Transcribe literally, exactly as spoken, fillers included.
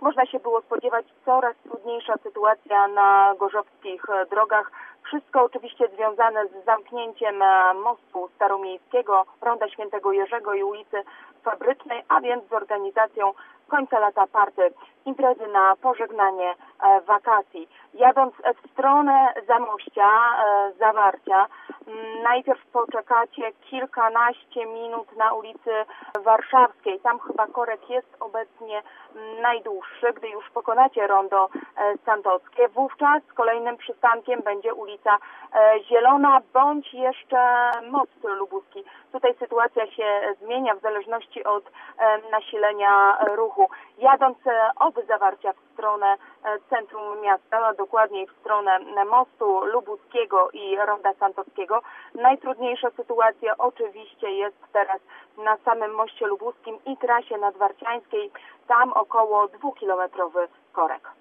Jak można się było spodziewać, coraz trudniejsza sytuacja na gorzowskich drogach. Wszystko oczywiście związane z zamknięciem mostu staromiejskiego, ronda Świętego Jerzego i ulicy Fabrycznej, a więc z organizacją końca lata party, imprezy na pożegnanie e, wakacji. Jadąc w stronę Zamościa, e, Zawarcia, m, najpierw poczekacie kilkanaście minut na ulicy Warszawskiej. Tam chyba korek jest obecnie m, najdłuższy. Gdy już pokonacie rondo e, Santockie, wówczas kolejnym przystankiem będzie ulica e, Zielona bądź jeszcze most lubuski. Tutaj sytuacja się zmienia w zależności od e, nasilenia ruchu. Jadąc e, od Zawarcia w stronę e, centrum miasta, a dokładniej w stronę mostu lubuskiego i ronda Santockiego, najtrudniejsza sytuacja oczywiście jest teraz na samym moście lubuskim i trasie nadwarciańskiej. Tam około dwukilometrowy korek.